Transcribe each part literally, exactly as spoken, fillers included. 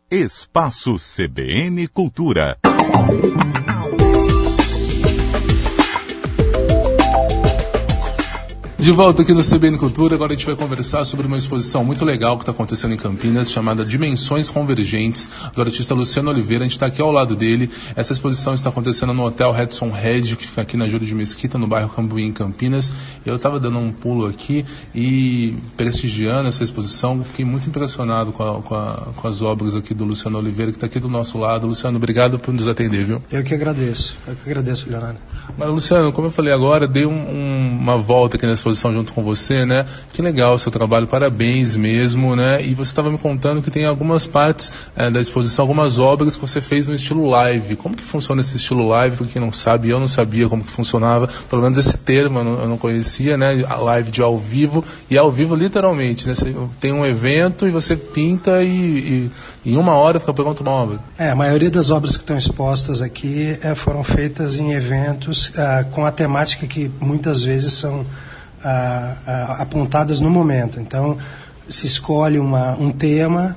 Espaço C B N Cultura. De volta aqui no C B N Cultura, agora a gente vai conversar sobre uma exposição muito legal que está acontecendo em Campinas, chamada Dimensões Convergentes, do artista Luciano Oliveira. A gente está aqui ao lado dele. Essa exposição está acontecendo no Hotel Redson Red, que fica aqui na Júlio de Mesquita, no bairro Cambuí, em Campinas. Eu estava dando um pulo aqui e prestigiando essa exposição. Fiquei muito impressionado com, a, com, a, com as obras aqui do Luciano Oliveira, que está aqui do nosso lado. Luciano, obrigado por nos atender, viu? Eu que agradeço. Eu que agradeço, Leonardo. Mas, Luciano, como eu falei agora, dei um, um, uma volta aqui nessa exposição junto com você, né? Que legal o seu trabalho, parabéns mesmo, né? E você estava me contando que tem algumas partes é, da exposição, algumas obras que você fez no estilo live. Como que funciona esse estilo live? Para quem não sabe, eu não sabia como que funcionava, pelo menos esse termo eu não, eu não conhecia, né? A live de ao vivo, e ao vivo literalmente, né? Você tem um evento e você pinta e, e em uma hora fica pronto uma obra. É, a maioria das obras que estão expostas aqui é, foram feitas em eventos ah, com a temática que muitas vezes são Ah, ah, apontadas no momento. Então se escolhe uma, um tema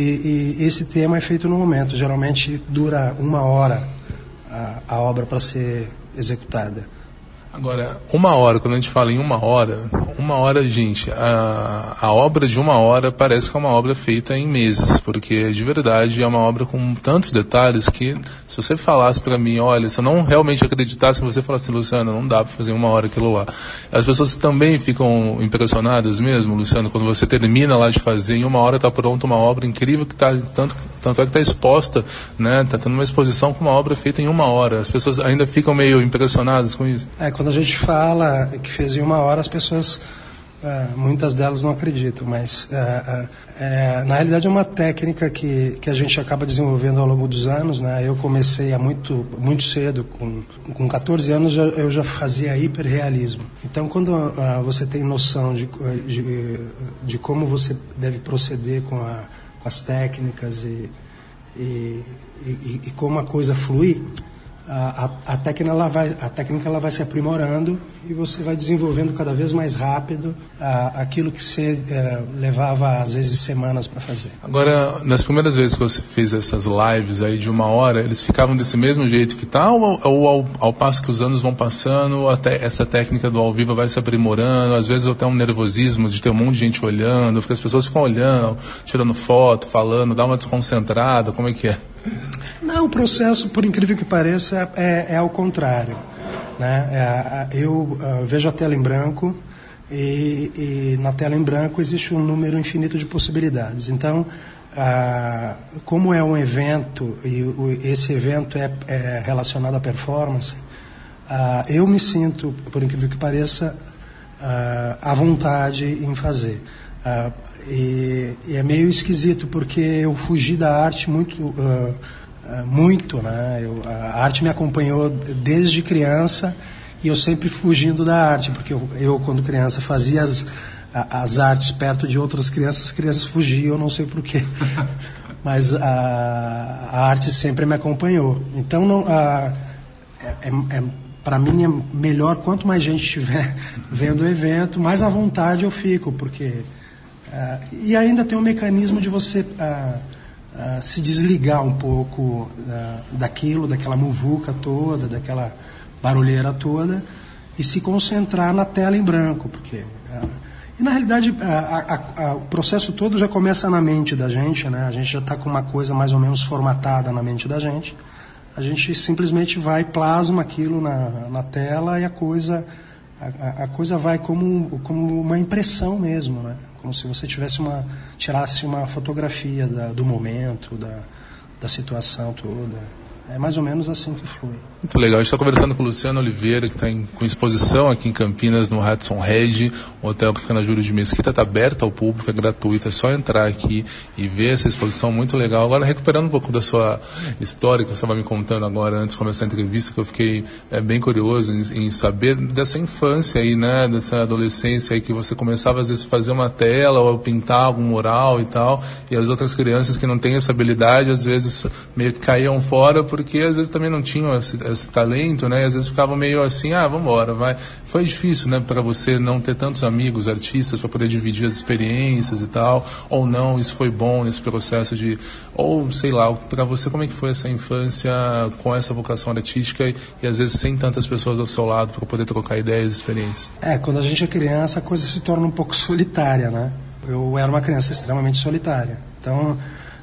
e, e esse tema é feito no momento. Geralmente dura uma hora a, a obra para ser executada. Agora, uma hora, quando a gente fala em uma hora, uma hora, gente, a, a obra de uma hora parece que é uma obra feita em meses, porque de verdade é uma obra com tantos detalhes que, se você falasse para mim, olha, se eu não realmente acreditasse, você falasse, Luciano, não dá para fazer uma hora aquilo lá. As pessoas também ficam impressionadas mesmo, Luciano, quando você termina lá de fazer, em uma hora está pronta uma obra incrível que está, tanto, tanto é que está exposta, né, está tendo uma exposição com uma obra feita em uma hora. As pessoas ainda ficam meio impressionadas com isso. É, quando a gente fala que fez em uma hora, as pessoas, uh, muitas delas não acreditam, mas uh, uh, é, na realidade é uma técnica que, que a gente acaba desenvolvendo ao longo dos anos, né? Eu comecei há muito, muito cedo, com, com catorze anos já, eu já fazia hiperrealismo. Então quando uh, você tem noção de, de, de como você deve proceder com, a, com as técnicas e, e, e, e como a coisa flui, A, a, a, técnica, ela vai, a técnica ela vai se aprimorando e você vai desenvolvendo cada vez mais rápido a, aquilo que você é, levava às vezes semanas para fazer. Agora, nas primeiras vezes que você fez essas lives aí de uma hora, eles ficavam desse mesmo jeito que tá, ou, ou ao, ao passo que os anos vão passando, até essa técnica do ao vivo vai se aprimorando, às vezes até um nervosismo de ter um monte de gente olhando, porque as pessoas ficam olhando, tirando foto, falando, dá uma desconcentrada, como é que é? Não, o processo, por incrível que pareça, é, é ao contrário, né? É, eu uh, vejo a tela em branco e, e na tela em branco existe um número infinito de possibilidades. Então, uh, como é um evento e o, esse evento é, é relacionado à performance, uh, eu me sinto, por incrível que pareça, uh, à vontade em fazer. Uh, e, e é meio esquisito porque eu fugi da arte muito... Uh, muito, né? Eu, a arte me acompanhou desde criança e eu sempre fugindo da arte, porque eu, eu quando criança fazia as, as artes perto de outras crianças, as crianças fugiam, eu não sei porquê, mas a, a arte sempre me acompanhou. Então, não, a, é, é, para mim é melhor quanto mais gente estiver vendo o evento, mais à vontade eu fico, porque a, e ainda tem um mecanismo de você a, Uh, se desligar um pouco uh, daquilo, daquela muvuca toda, daquela barulheira toda e se concentrar na tela em branco, porque uh, e na realidade uh, a, a, a, o processo todo já começa na mente da gente, né? A gente já está com uma coisa mais ou menos formatada na mente da gente, a gente simplesmente vai plasma aquilo na, na tela e a coisa a, a coisa vai como, como uma impressão mesmo, né? Como se você tivesse uma, tirasse uma fotografia da, do momento, da, da situação toda. É mais ou menos assim que flui. Muito legal. A gente está conversando com o Luciano Oliveira, que está com exposição aqui em Campinas, no Redson Red, um hotel que fica na Júlio de Mesquita, está aberto ao público, é gratuito, é só entrar aqui e ver essa exposição muito legal. Agora, recuperando um pouco da sua história, que você estava me contando agora, antes de começar a entrevista, que eu fiquei é, bem curioso em, em saber dessa infância aí, né, dessa adolescência aí, que você começava às vezes a fazer uma tela ou pintar algum mural e tal, e as outras crianças que não têm essa habilidade, às vezes meio que caíam fora porque às vezes também não tinham esse, esse talento, né? E às vezes ficavam meio assim, ah, vamos embora, vai. Foi difícil, né, para você não ter tantos amigos artistas para poder dividir as experiências e tal, ou não, isso foi bom nesse processo de, ou sei lá, para você como é que foi essa infância com essa vocação artística e, e às vezes sem tantas pessoas ao seu lado para poder trocar ideias e experiências? É, quando a gente é criança a coisa se torna um pouco solitária, né? Eu era uma criança extremamente solitária, então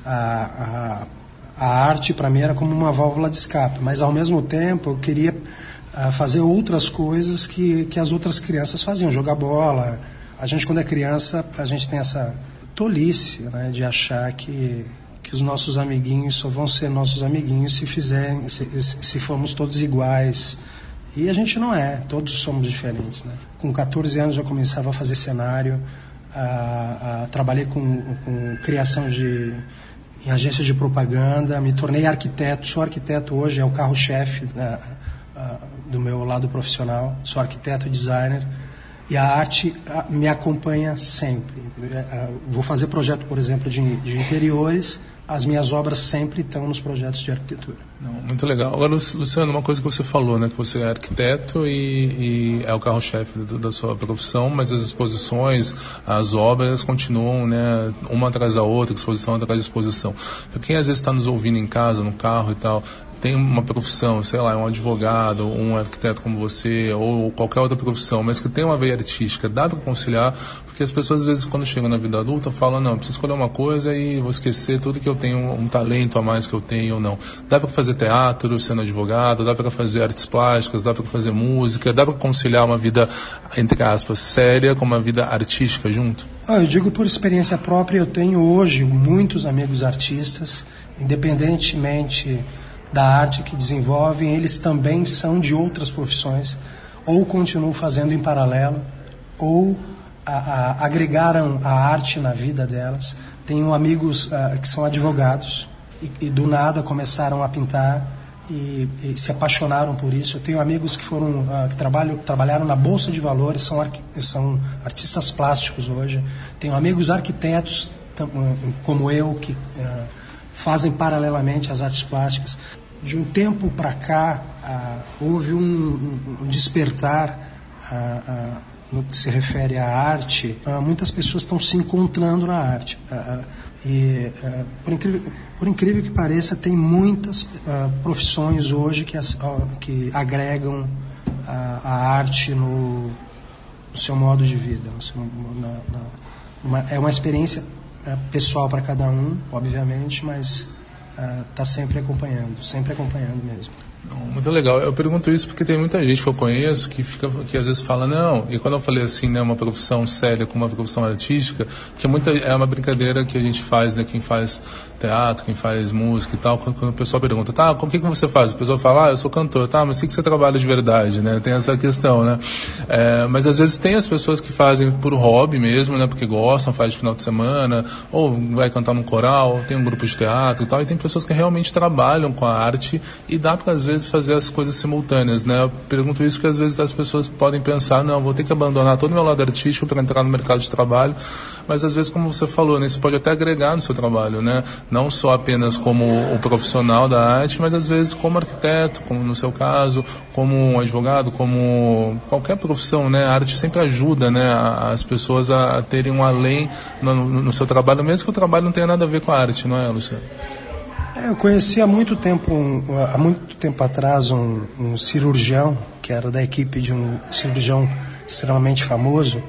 a, a, a arte para mim era como uma válvula de escape, mas ao mesmo tempo eu queria a, fazer outras coisas que, que as outras crianças faziam, jogar bola. A gente quando é criança, a gente tem essa tolice, né, de achar que, que os nossos amiguinhos só vão ser nossos amiguinhos se fizerem, se, se formos todos iguais. E a gente não é, todos somos diferentes, né? Com catorze anos eu começava a fazer cenário, a, a, trabalhei com, com criação de em agências de propaganda, me tornei arquiteto, sou arquiteto hoje, é o carro-chefe da, a, do meu lado profissional, sou arquiteto e designer, e a arte a, me acompanha sempre. A, vou fazer projeto, por exemplo, de, de interiores, as minhas obras sempre estão nos projetos de arquitetura. Não, muito legal. Agora, Luciano, uma coisa que você falou, né, que você é arquiteto e, e é o carro-chefe da sua profissão, mas as exposições, as obras continuam, né, uma atrás da outra, exposição atrás de exposição. Para quem às vezes está nos ouvindo em casa, no carro e tal, tem uma profissão, sei lá, um advogado, um arquiteto como você, ou qualquer outra profissão, mas que tem uma veia artística, dá para conciliar, porque as pessoas às vezes quando chegam na vida adulta falam, não, eu preciso escolher uma coisa e vou esquecer tudo que eu tenho, um talento a mais que eu tenho ou não. Dá para fazer teatro sendo advogado, dá para fazer artes plásticas, dá para fazer música, dá para conciliar uma vida, entre aspas, séria com uma vida artística junto? Ah, eu digo por experiência própria, eu tenho hoje muitos amigos artistas, independentemente da arte que desenvolvem, eles também são de outras profissões, ou continuam fazendo em paralelo, ou a, a, agregaram a arte na vida delas. Tenho amigos uh, que são advogados e, e do nada começaram a pintar e, e se apaixonaram por isso. Eu tenho amigos que foram uh, que trabalham, trabalharam na Bolsa de Valores, são, arqu, são artistas plásticos hoje. Tenho amigos arquitetos tam, como eu que uh, fazem paralelamente as artes plásticas. De um tempo para cá, ah, houve um, um despertar ah, ah, no que se refere à arte. Ah, muitas pessoas estão se encontrando na arte. Ah, e, ah, por, incrível, por incrível que pareça, tem muitas ah, profissões hoje que, as, ah, que agregam ah, a arte no, no seu modo de vida. No seu, na, na, uma, é uma experiência pessoal para cada um, obviamente, mas está uh, sempre acompanhando, sempre acompanhando mesmo. Muito legal. Eu pergunto isso porque tem muita gente que eu conheço que fica, que às vezes fala não, e quando eu falei assim, né, uma profissão séria com uma profissão artística, que é, muita, é uma brincadeira que a gente faz, né, quem faz teatro, quem faz música e tal, quando, quando o pessoal pergunta, tá, o que, que você faz? O pessoal fala, ah, eu sou cantor, tá, mas o que, que você trabalha de verdade, né? Tem essa questão, né? É, mas às vezes tem as pessoas que fazem por hobby mesmo, né, porque gostam, faz de final de semana, ou vai cantar num coral, tem um grupo de teatro e tal, e tem pessoas que realmente trabalham com a arte e dá para às vezes fazer as coisas simultâneas, né? Eu pergunto isso porque às vezes as pessoas podem pensar, não, vou ter que abandonar todo o meu lado artístico para entrar no mercado de trabalho, mas às vezes, como você falou, né, isso pode até agregar no seu trabalho, né? Não só apenas como o profissional da arte, mas às vezes como arquiteto, como no seu caso, como um advogado, como qualquer profissão, né? A arte sempre ajuda, né, as pessoas a, a terem um além no, no, no seu trabalho, mesmo que o trabalho não tenha nada a ver com a arte, não é, Luciano? Eu conheci há muito tempo, há muito tempo atrás, um, um cirurgião, que era da equipe de um cirurgião extremamente famoso,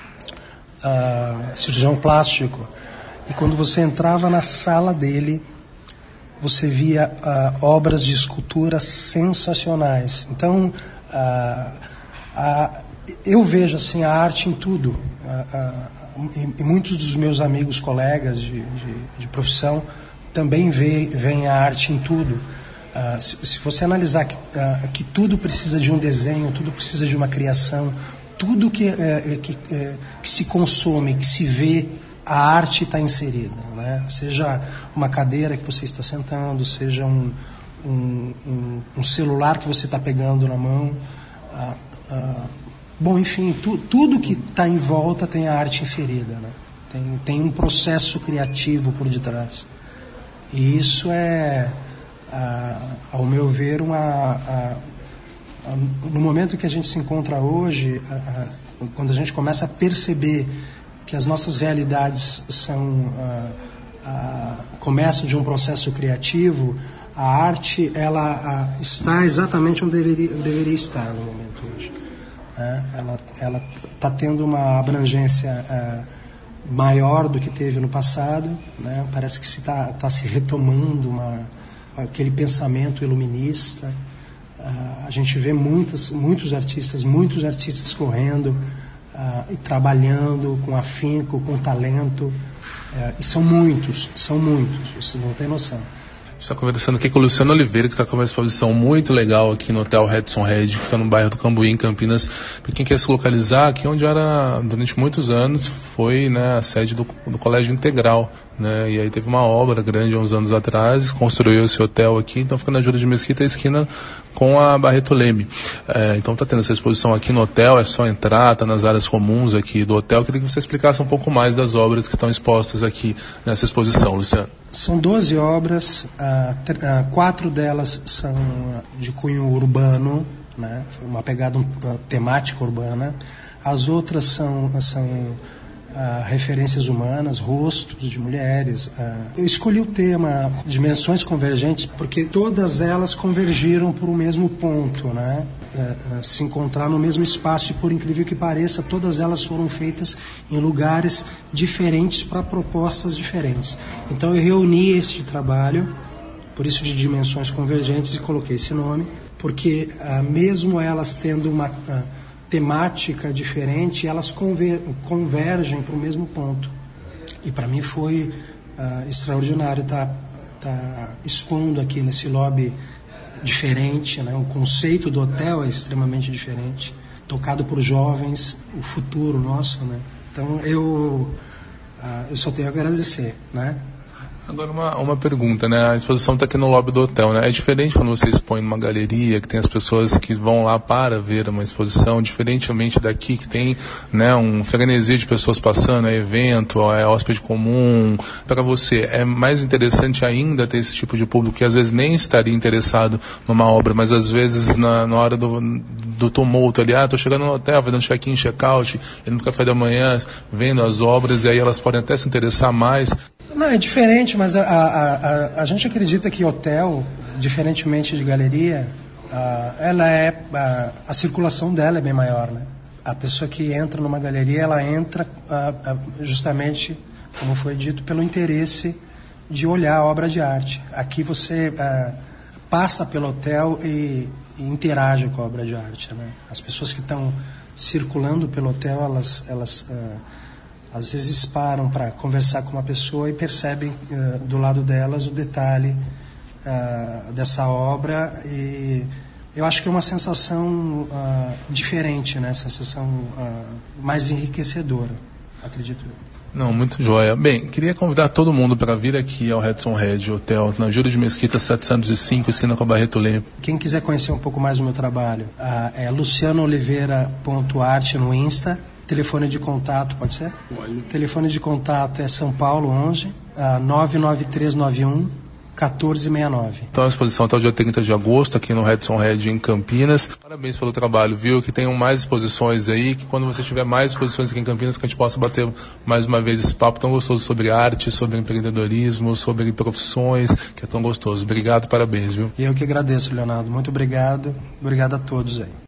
uh, cirurgião plástico, e quando você entrava na sala dele, você via uh, obras de escultura sensacionais. Então, uh, uh, eu vejo assim, a arte em tudo, uh, uh, e, e muitos dos meus amigos, colegas de, de, de profissão, também veem a arte em tudo. Uh, se, se você analisar que, uh, que tudo precisa de um desenho, tudo precisa de uma criação, tudo que, uh, que, uh, que se consome, que se vê, a arte está inserida, né? Seja uma cadeira que você está sentando, seja um, um, um, um celular que você está pegando na mão. Uh, uh, bom, enfim, tu, tudo que está em volta tem a arte inserida, né? Tem, tem um processo criativo por detrás. E isso é, ah, ao meu ver, uma, ah, ah, no momento que a gente se encontra hoje, ah, ah, quando a gente começa a perceber que as nossas realidades são, ah, ah, começam de um processo criativo, a arte ela ah, está exatamente onde deveria, deveria estar no momento hoje. Ah, ela ela está tendo uma abrangência ah, maior do que teve no passado, né? Parece que se está tá se retomando uma, aquele pensamento iluminista. Uh, a gente vê muitas, muitos artistas, muitos artistas correndo uh, e trabalhando com afinco, com talento, uh, e são muitos, são muitos, você não tem noção. A gente está conversando aqui com o Luciano Oliveira, que está com uma exposição muito legal aqui no Hotel Redson Red, fica no bairro do Cambuí, em Campinas. Para quem quer se localizar, aqui onde era, durante muitos anos, foi, né, a sede do, do Colégio Integral, né, e aí teve uma obra grande há uns anos atrás, construiu esse hotel aqui, então fica na Júlio de Mesquita, esquina com a Barreto Leme. É, então está tendo essa exposição aqui no hotel, é só entrar, está nas áreas comuns aqui do hotel. Queria que você explicasse um pouco mais das obras que estão expostas aqui nessa exposição, Luciano. São doze obras, uh, uh, quatro delas são de cunho urbano, né, uma pegada uh, temática urbana. As outras são, são uh, referências humanas, rostos de mulheres. Uh, eu escolhi o tema Dimensões Convergentes porque todas elas convergiram para o mesmo ponto, né? Uh, uh, se encontrar no mesmo espaço, e por incrível que pareça, todas elas foram feitas em lugares diferentes para propostas diferentes. Então eu reuni este trabalho, por isso de Dimensões Convergentes, e coloquei esse nome, porque uh, mesmo elas tendo uma uh, temática diferente, elas conver- convergem para o mesmo ponto. E para mim foi uh, extraordinário estar tá, tá expondo aqui nesse lobby diferente, né? O conceito do hotel é extremamente diferente, tocado por jovens, o futuro nosso, né? Então eu, uh, eu só tenho a agradecer, né? Agora uma, uma pergunta, né? A exposição está aqui no lobby do hotel, né? É diferente quando você expõe numa galeria, que tem as pessoas que vão lá para ver uma exposição, diferentemente daqui, que tem, né, um frenesi de pessoas passando, é evento, é hóspede comum. Para você, é mais interessante ainda ter esse tipo de público que às vezes nem estaria interessado numa obra, mas às vezes na, na hora do, do tumulto ali, ah, tô chegando no hotel, fazendo check-in, check-out, indo no café da manhã, vendo as obras, e aí elas podem até se interessar mais. Não, é diferente, mas a, a, a, a gente acredita que hotel, diferentemente de galeria, a, ela é, a, a circulação dela é bem maior, né? A pessoa que entra numa galeria, ela entra a, a, justamente, como foi dito, pelo interesse de olhar a obra de arte. Aqui você a, passa pelo hotel e, e interage com a obra de arte, né? As pessoas que estão circulando pelo hotel, elas... elas a, às vezes param para conversar com uma pessoa e percebem uh, do lado delas o detalhe uh, dessa obra, e eu acho que é uma sensação uh, diferente, né? Sensação uh, mais enriquecedora, acredito eu. Não, muito joia. Bem, queria convidar todo mundo para vir aqui ao Redson Red Hotel, na Júlio de Mesquita setecentos e cinco, esquina com a Barreto Leme. Quem quiser conhecer um pouco mais do meu trabalho, uh, é luciano oliveira ponto arte no Insta. Telefone de contato, pode ser? Pode. Telefone de contato é São Paulo onze, uh, nove nove três nove um, um quatro seis nove. Então a exposição até o dia trinta de agosto aqui no Redson Red em Campinas. Parabéns pelo trabalho, viu? Que tenham mais exposições aí, que quando você tiver mais exposições aqui em Campinas, que a gente possa bater mais uma vez esse papo tão gostoso sobre arte, sobre empreendedorismo, sobre profissões, que é tão gostoso. Obrigado, parabéns, viu? E eu que agradeço, Leonardo. Muito obrigado. Obrigado a todos aí.